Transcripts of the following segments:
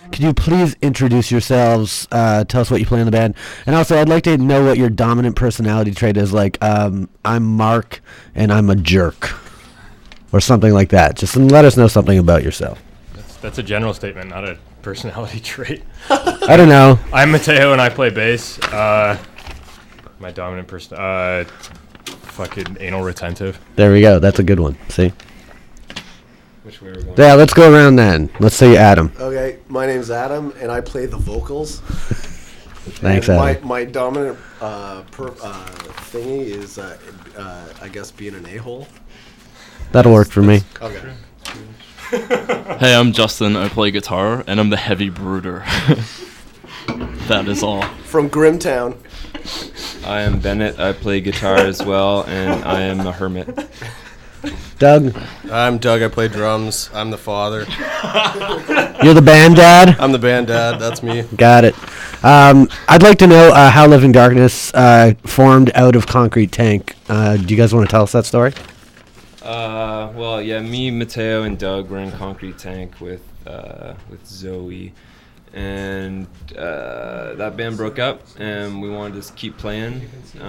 Could you please introduce yourselves? Tell us what you play in the band, and also I'd like to know what your dominant personality trait is. Like, I'm Mark, and I'm a jerk, or something like that. Just let us know something about yourself. That's a general statement, not a personality trait. I don't know. I'm Mateo, and I play bass. My dominant fucking anal retentive. There we go. That's a good one. See? Which way are we going? Yeah, let's go around then. Let's say Adam. Okay, my name's Adam, and I play the vocals. Thanks, and Adam. My dominant thingy is, I guess, being an a-hole. That'll work for me. Okay. Hey, I'm Justin. I play guitar, and I'm the heavy brooder. That is all. From Grimtown. I am Bennett. I play guitar as well, and I am a hermit. Doug, I'm Doug. I play drums. I'm the father. you're the band dad? I'm the band dad. That's me. Got it. I'd like to know how Living Darkness formed out of Concrete Tank. Do you guys want to tell us that story? Well, yeah, me, Mateo, and Doug were in Concrete Tank with Zoe, and that band broke up, and we wanted to keep playing,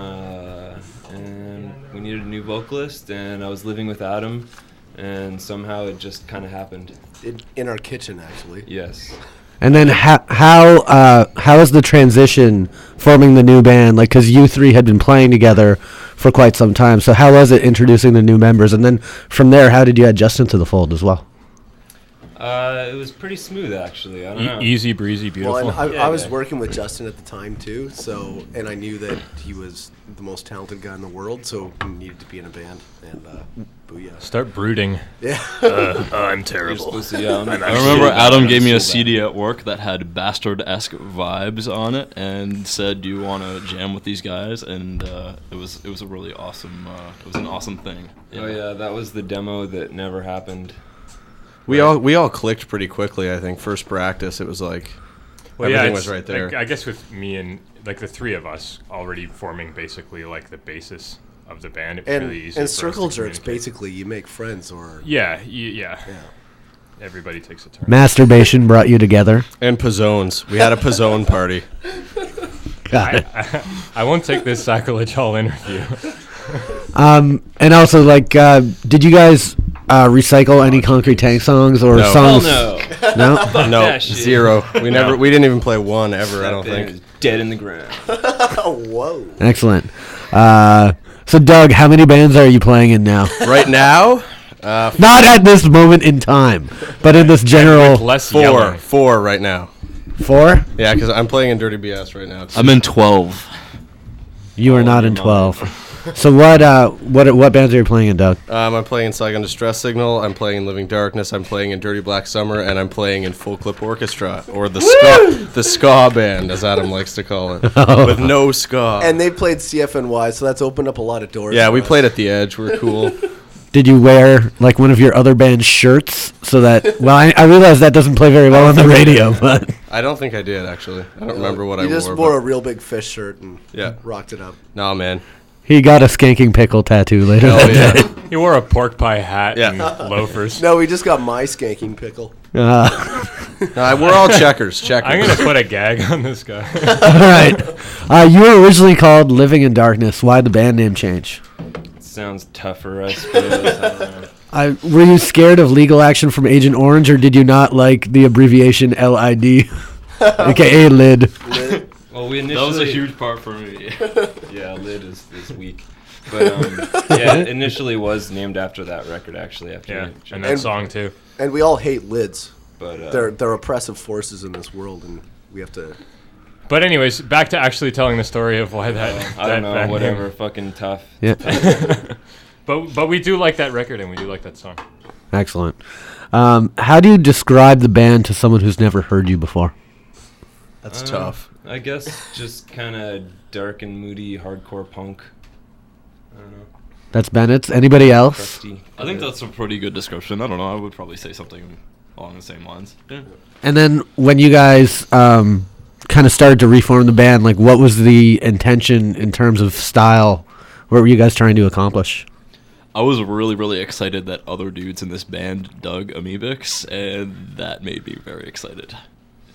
and we needed a new vocalist, and I was living with Adam, and somehow it just kind of happened. In our kitchen, actually. Yes. And then how is the transition forming the new band? Like, because you three had been playing together for quite some time. So how was it introducing the new members? And then from there, how did you add Justin to the fold as well? It was pretty smooth, actually. I don't know. Easy breezy, beautiful. Well, and I was working with Justin at the time, too, and I knew that he was the most talented guy in the world, so he needed to be in a band, and booyah. Start brooding. Yeah. I'm You're terrible. supposed to, yeah, I remember Adam gave me a CD at work that had Bastard-esque vibes on it, and said, "Do you want to jam with these guys?" And it was a really awesome. It was an awesome thing. Oh yeah, that was the demo that never happened. We all clicked pretty quickly. I think first practice, it was like everything was right there. Like, I guess with me and like the three of us already forming basically like the basis of the band, it was really easy. And for circle us to jerks, communicate. basically, you make friends or... Yeah. Yeah. Everybody takes a turn. Masturbation brought you together. And Pizzones. We had a Pizzone party. Got it. I won't take this sacrilege all interview. And also, like, did you guys recycle any Concrete Tank songs or No. songs? No. No? No, that shit. zero. We didn't even play one ever. I don't That band think. is dead in the ground. Whoa. Excellent. So, Doug, how many bands are you playing in now? Right now, Not at this moment in time, but in this general... Less yelling. four right now. 4? Yeah, because I'm playing in Dirty BS right now. I'm in 12. You are Oh, not you're in not. 12. So what bands are you playing in, Doug? I'm playing in Saigon Distress Signal. I'm playing in Living Darkness. I'm playing in Dirty Black Summer, and I'm playing in Full Clip Orchestra, or the ska band, as Adam likes to call it, with no ska. And they played CFNY, so that's opened up a lot of doors. Yeah, for we us. played at the Edge. We're cool. Did you wear like one of your other band's shirts so that? Well, I realize that doesn't play very well on the radio, but I don't think I did, actually. I don't remember what I You wore. just wore a but- real big fish shirt and Yeah. rocked it up. Nah, man. he got a skanking pickle tattoo later Oh, that yeah. day. He wore a pork pie hat Yeah. and loafers. No, we just got my skanking pickle. All Nah, we're all checkers. I'm gonna put a gag on this guy. right. You were originally called Living in Darkness. Why the band name change? Sounds tougher, I suppose. I don't know. Were you scared of legal action from Agent Orange, or did you not like the abbreviation LID, aka LID? Well, we That initially... was a huge part for me. Yeah, lid is weak. But, yeah, it initially was named after that record, actually. After Yeah, it- and that song too. And we all hate lids. But, They're oppressive forces in this world, and we have to... But anyways, back to actually telling the story of why that. I don't know, that whatever, fucking tough. Yeah, But we do like that record and we do like that song. excellent. How do you describe the band to someone who's never heard you before? That's tough. I guess just kind of dark and moody hardcore punk. I don't know. That's Bennett's. Anybody else? Crusty. I think that's a pretty good description. I don't know. I would probably say something along the same lines. Yeah. And then when you guys kind of started to reform the band, like what was the intention in terms of style? What were you guys trying to accomplish? I was really, really excited that other dudes in this band dug Amoebics, and that made me very excited.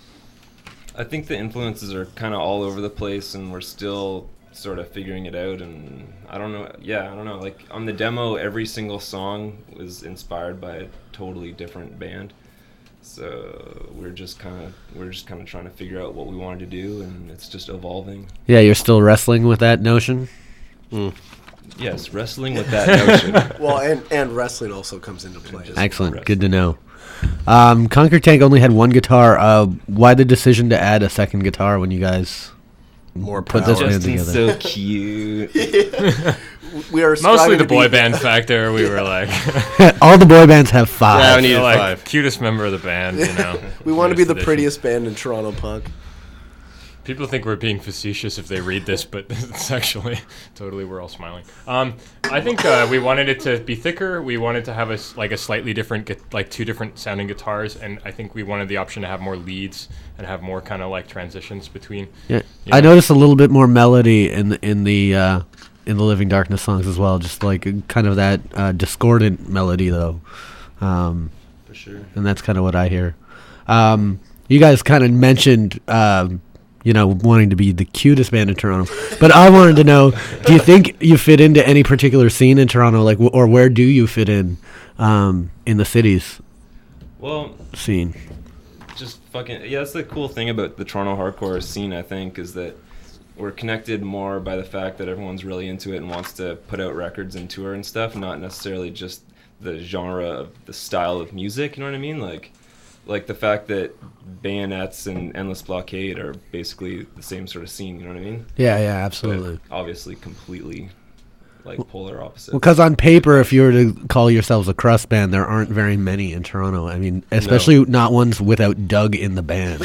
I think the influences are kind of all over the place, and we're still sort of figuring it out. And I don't know. Yeah, I don't know. Like on the demo, every single song was inspired by a totally different band. So we're just kind of trying to figure out what we wanted to do, and it's just evolving. Yeah, you're still wrestling with that notion? Yes, wrestling with that notion. Well, and wrestling also comes into play. Excellent. Good to know. Concrete Tank only had one guitar. Why the decision to add a second guitar when you guys More put power. this band Justin's together? so cute. We are Mostly striving the to boy be- band factor. We were like, All the boy bands have five. Yeah, we needed like 5. cutest member of the band. You know, We want to be the Newest addition. prettiest band in Toronto punk. People think we're being facetious if they read this, but it's actually totally, we're all smiling. I think we wanted it to be thicker. We wanted to have a slightly different, like 2 different sounding guitars, and I think we wanted the option to have more leads and have more kind of like transitions between. Yeah. you I know. noticed a little bit more melody in the Living Darkness songs as well, just like kind of that discordant melody though. For sure. And that's kind of what I hear. You guys kind of mentioned, wanting to be the cutest band in Toronto, but I wanted to know: do you think you fit into any particular scene in Toronto, like, or where do you fit in the city's Well, scene? just fucking yeah. That's the cool thing about the Toronto hardcore scene. I think is that we're connected more by the fact that everyone's really into it and wants to put out records and tour and stuff, not necessarily just the genre of the style of music. You know what I mean? Like the fact that Bayonets and Endless Blockade are basically the same sort of scene. You know what I mean? Yeah, But obviously, completely like polar opposites. Because on paper, if you were to call yourselves a crust band, there aren't very many in Toronto. I mean, especially not ones without Doug in the band.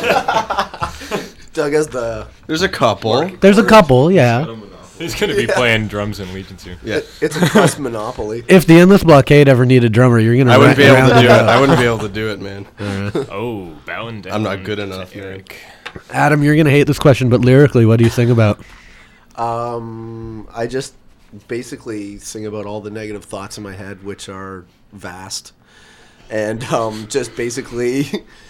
Doug has the. There's a couple. There's a couple, yeah. He's going to be playing drums in Legion 2. Yeah. It's a crust monopoly. If the Endless Blockade ever need a drummer, you're gonna. I wouldn't be able to round do it it. up. I wouldn't be able to do it, man. Oh, bowing down. I'm not good to enough, man. Eric. Adam, you're gonna hate this question, but lyrically, what do you sing about? I just basically sing about all the negative thoughts in my head, which are vast, and just basically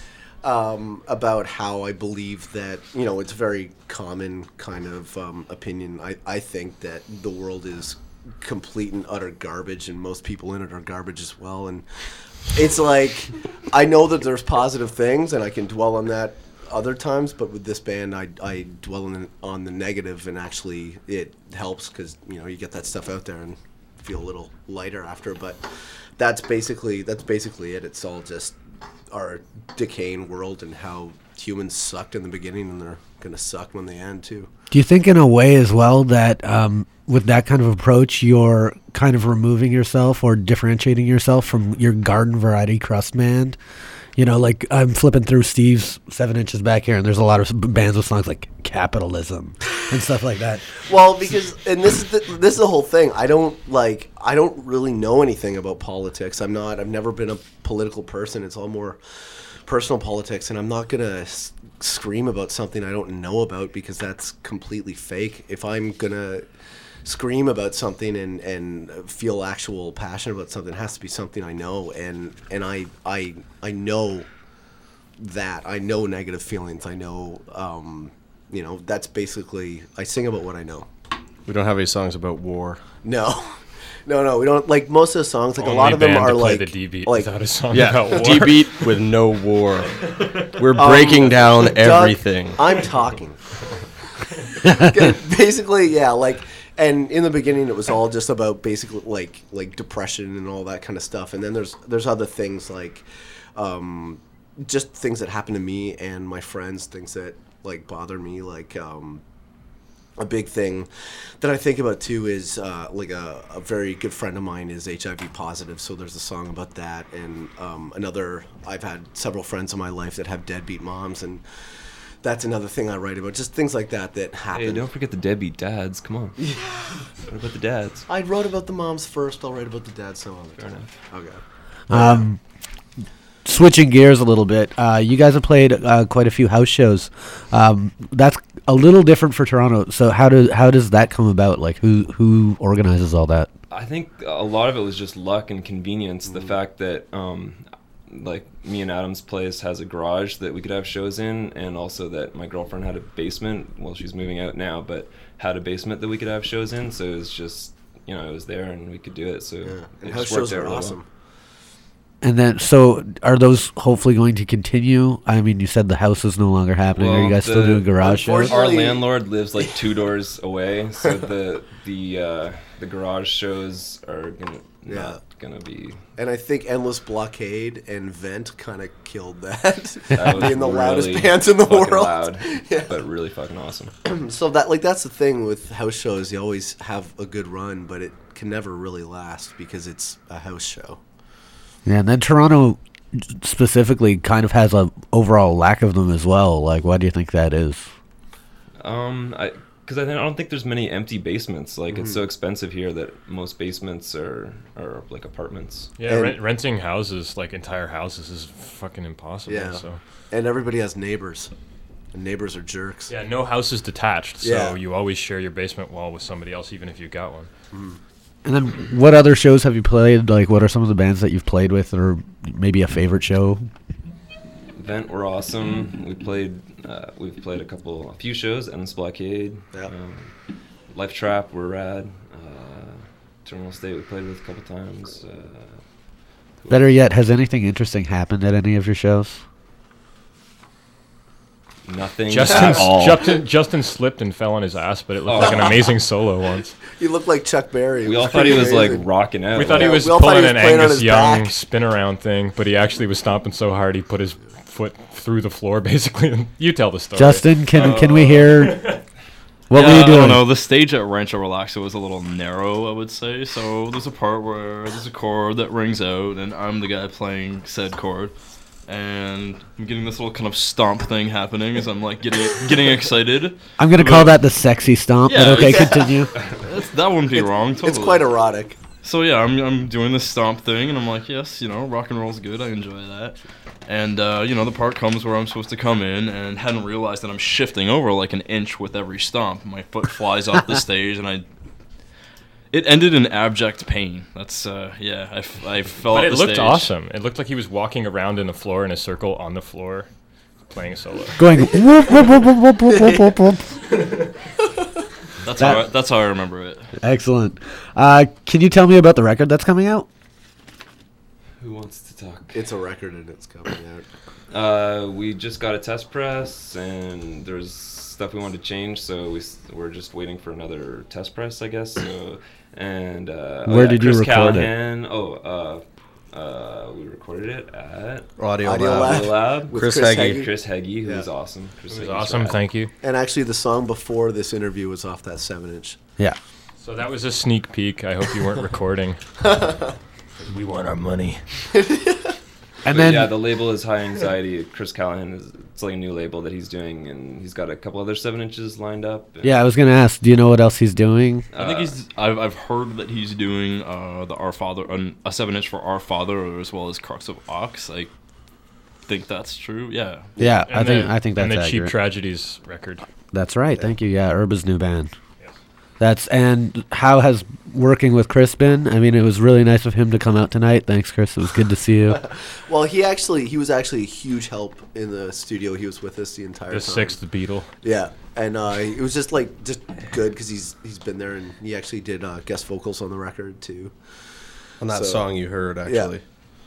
about how I believe that, it's a very common kind of opinion. I think that the world is complete and utter garbage, and most people in it are garbage as well. And it's like, I know that there's positive things, and I can dwell on that other times, but with this band, I dwell on the negative, and actually it helps because you get that stuff out there and feel a little lighter after. But that's basically it. It's all just our decaying world and how humans sucked in the beginning, and they're gonna suck when they end too. Do you think, in a way, as well, that with that kind of approach, you're kind of removing yourself or differentiating yourself from your garden variety crust band? Like I'm flipping through Steve's 7 inches back here, and there's a lot of bands with songs like Capitalism and stuff like that. Well, because this is the whole thing. I don't really know anything about politics. I've never been a political person. It's all more personal politics, and I'm not gonna scream about something I don't know about, because that's completely fake. If I'm gonna scream about something and feel actual passion about something, it has to be something I know, and I know that. I know negative feelings. I know, that's basically, I sing about what I know. We don't have any songs about war. No, we don't. Like most of the songs, like Only a lot of them band are to play like the D beat like without a song Yeah, about war. D-beat with no war. We're breaking down Doug, everything. I'm talking. Basically, yeah, like, and in the beginning it was all just about basically like depression and all that kind of stuff, and then there's other things like just things that happen to me and my friends, things that like bother me, like a big thing that I think about too is like a very good friend of mine is HIV positive, so there's a song about that, and I've had several friends in my life that have deadbeat moms, and that's another thing I write about, just things like that happen. Hey, don't forget the deadbeat dads. Come on. Yeah. What about the dads? I wrote about the moms first, I'll write about the dads some other Fair time. enough. Okay. Switching gears a little bit, you guys have played quite a few house shows. That's a little different for Toronto. So how does that come about? Like who organizes all that? I think a lot of it was just luck and convenience. The fact that like me and Adam's place has a garage that we could have shows in, and also that my girlfriend had a basement. Well, she's moving out now, but had a basement that we could have shows in. So it was just, it was there and we could do it. So And it house just worked shows out are really awesome. well. And then, so are those hopefully going to continue? I mean, you said the house is no longer happening. Are you Well, guys still doing garage shows? Our Unfortunately- landlord lives like 2 doors away, so the garage shows are not gonna be. And I think Endless Blockade and Vent kind of killed that. That was Being the loudest really bands in the fucking world. loud, Yeah. but really fucking awesome. So that's the thing with house shows. You always have a good run, but it can never really last because it's a house show. Yeah, and then Toronto specifically kind of has a overall lack of them as well. Like, why do you think that is? Because I don't think there's many empty basements. Like it's so expensive here that most basements are like apartments. Yeah, And- renting houses, like entire houses, is fucking impossible. Yeah. So. And everybody has neighbors. And neighbors are jerks. Yeah, no house is detached, so Yeah. you always share your basement wall with somebody else, even if you got one. And then, what other shows have you played? Like, what are some of the bands that you've played with, or maybe a favorite show? Vent were awesome. We've played a few shows. Endless Blockade, Yeah. Life Trap were rad. Terminal State we played with a couple times. Better yet, has anything interesting happened at any of your shows? Nothing Justin, at all. Justin slipped and fell on his ass, but it looked Oh. like an amazing solo once. He looked like Chuck Berry. It We all was thought he pretty was like amazing. rocking out. We thought he Yeah, was we all thought he pulling was an playing on Angus his Young back. spin around thing, but he actually was stomping so hard he put his foot through the floor, basically. You tell the story. Justin, can we hear? What were Yeah, you I doing? don't know. The stage at Rancho Relaxo was a little narrow, I would say. So there's a part where there's a chord that rings out, and I'm the guy playing said chord, and I'm getting this little kind of stomp thing happening as I'm like getting excited. I'm gonna call that the sexy stomp. Yeah, but okay, it's- continue. That wouldn't be wrong. Totally. It's quite erotic. So yeah, I'm doing this stomp thing, and I'm like, yes, rock and roll's good. I enjoy that. And the part comes where I'm supposed to come in, and hadn't realized that I'm shifting over like an inch with every stomp. My foot flies off the stage, and it ended in abject pain. That's I fell But off it the looked stage. awesome. It looked like he was walking around in the floor in a circle on the floor, playing a solo. Going whoop, whoop, whoop, whoop, whoop, whoop, whoop, whoop. That's how I remember it. Excellent. Can you tell me about the record that's coming out? Who wants to talk? It's a record and it's coming out. We just got a test press, and there's stuff we wanted to change, so we're just waiting for another test press, I guess. So, and Where did you Chris record it? Callahan, we recorded it at Audio Audio, Lab. Lab. Audio Lab With Chris Chris Heggie. Heggie. Chris Heggie, who Yeah. was awesome. Chris It was Heggie's awesome. rad. Thank you. And actually, the song before this interview was off that 7-inch. Yeah. So that was a sneak peek. I hope you weren't recording. We want our money. And But then yeah, the label is High Anxiety. Chris Callahan it's like a new label that he's doing, and he's got a couple other 7-inches lined up. And, I was gonna ask, do you know what else he's doing? I think I've heard that he's doing the Our Father, a 7-inch for Our Father, as well as Crux of Ox. I think that's true. Yeah. Yeah, I And think that's and the Cheap accurate. Tragedies record. That's right. Thank you. Yeah, Urba's new band. Yes. And how has working with Chris been? I mean, it was really nice of him to come out tonight. Thanks, Chris. It was good to see you. Well, he was actually a huge help in the studio. He was with us the entire The time. sixth Beatle. Yeah, and it was just good because he's been there, and he actually did guest vocals on the record too. On that So- song you heard, actually.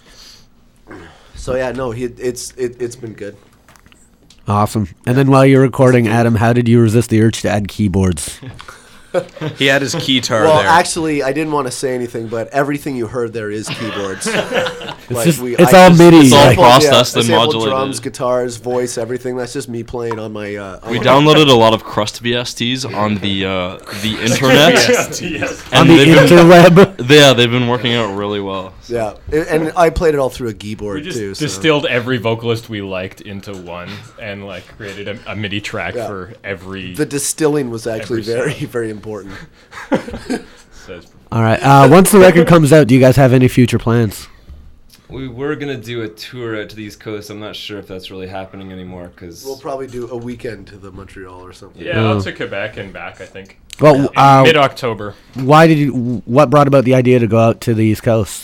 So yeah, no, it's been good. Awesome. And then while you're recording, Adam, how did you resist the urge to add keyboards? He had his guitar Well, there. actually, I didn't want to say anything, but everything you heard there is keyboards. It's all MIDI. It's all Like- processed I and sampled modulated. drums, guitars, voice, everything. That's just me playing on my. We downloaded a lot of Crust VSTs on the internet. on And the they've been, interweb. yeah, they've been working out really well. Yeah, and I played it all through a keyboard We just too. So. distilled every vocalist we liked into one and like created a MIDI track Yeah. for every. The distilling was actually Every very, song. very important. says- All right. Once the record comes out, do you guys have any future plans? We were gonna do a tour out to the East Coast. I'm not sure if that's really happening anymore because We'll probably do a weekend to the Montreal or something. Yeah, Oh. out to Quebec and back, I think. Well, Mid October. what brought about the idea to go out to the East Coast?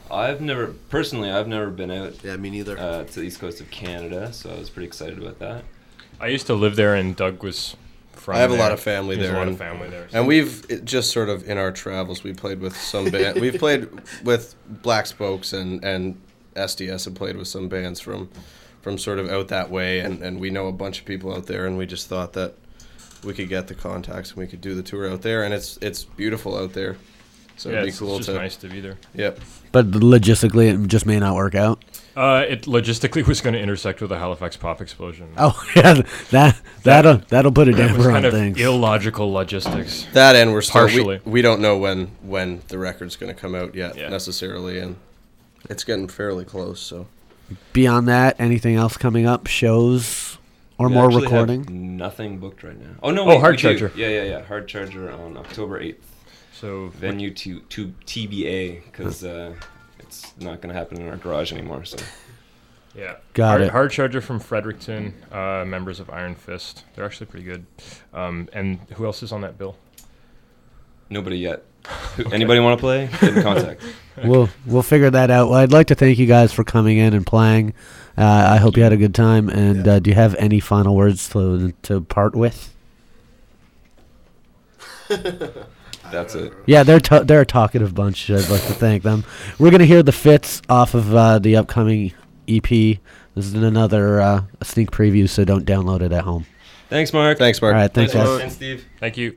I've never been out Yeah, me neither. to the east coast of Canada, so I was pretty excited about that. I used to live there, and Doug was from I have a there. lot of family There's there. a lot of and- family there. And just sort of in our travels, we played with some band. We've played with Black Spokes and SDS have played with some bands from sort of out that way, and we know a bunch of people out there, and we just thought that we could get the contacts and we could do the tour out there, and it's beautiful out there. So yeah, it'd be it's cool just to. nice to be there. Yep. But logistically, it just may not work out. It logistically was going to intersect with a Halifax pop explosion. Oh, yeah, that'll put a It was damper on kind of things. illogical logistics. That and we're still Partially. we don't know when the record's going to come out yet Yeah. necessarily, and it's getting fairly close. So Beyond that, anything else coming up? Shows or We more actually have recording? nothing booked right now. Oh no! Oh, wait, Hard we do. Charger. Yeah. Hard Charger on October 8th. So Venue to TBA because it's not going to happen in our garage anymore. So yeah, Got it. Hard Charger from Fredericton, members of Iron Fist. They're actually pretty good. And who else is on that bill? nobody yet. Anybody want to play? Get in contact. We'll figure that out. Well, I'd like to thank you guys for coming in and playing. I hope you had a good time. And do you have any final words to part with? That's it. Yeah, they're a talkative bunch. I'd like to thank them. We're gonna hear the Fits off of the upcoming EP. This is another sneak preview, so don't download it at home. Thanks, Mark. thanks, Mark. All right, thanks, guys. And Steve. Thank you.